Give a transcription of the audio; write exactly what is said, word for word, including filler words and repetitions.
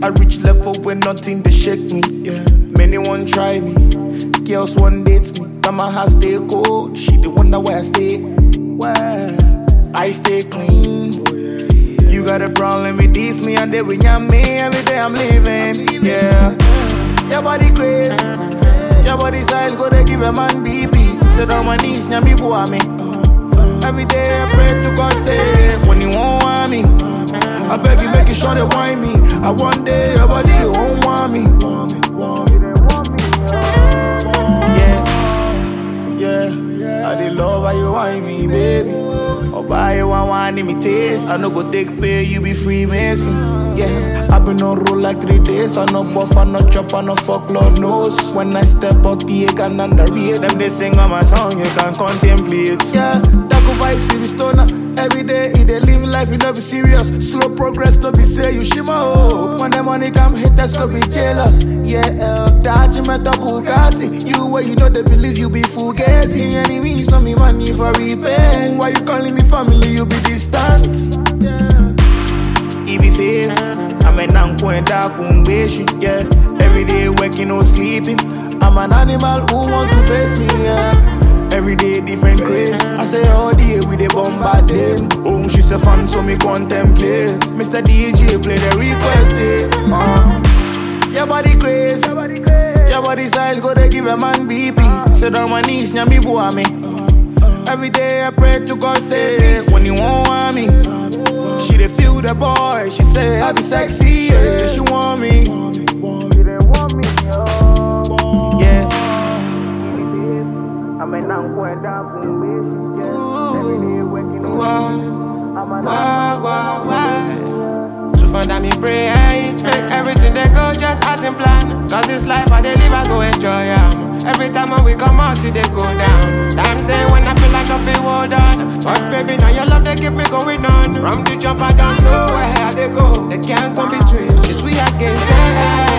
I reach level where nothing they shake me. Yeah. Many won't try me. Girls one date me. But my heart stay cold. She they wonder where I stay. Where I stay clean. You got a problem with this, me and they with me. Every day I'm living. Yeah. Your body crazy. Your body size go to give a man B P. Sit on my knees, now me boy me. Every day I pray to God save. When you won't want me, I beg you make it sure they want me. I one day your body you won't want me. Yeah, yeah, I dey love how you want me, baby. Or buy you one one in me taste. I no go take pay, you be Freemason. Yeah, I been on roll like three days. I no buff, I no chop, I no fuck, Lord knows. When I step out, be a gun under rate. Them they sing on my song, you can contemplate. Yeah, Taco vibes, see me stoner. Every day, he dey live life, you no be serious. Slow progress, no be say you shima oh. When the money come, haters go be jealous. Yeah, that you met a Bugatti. You where you know they believe you be fugazi. Enemies, no me money for repay. Why you calling me family, you be distant. Yeah. He be face, I'm an uncle and dark yeah. Every day working, no sleeping. I'm an animal who want to face me, yeah. Every day different grace. I say all day we dey bombard them. Oh, she's a fan, so me contemplate. Mister D J play the request day. Uh. Your body crazy. Your body size go to give a man B P. Sit on my knees, now me boy me. Every day I pray to God save. When you won't want me, she dey feel the boy. She say I be sexy, yeah. Say she want me. Yeah. I'm an uncle and dark To find out me pray, make everything they go just as in plan. Cause this life I they live, I go enjoy am. Every time when we come out, see they go down. Times day when I feel like I feel well done. But baby, now your love they keep me going on. From the jump I don't know where they go. They can't come between. It's we against them.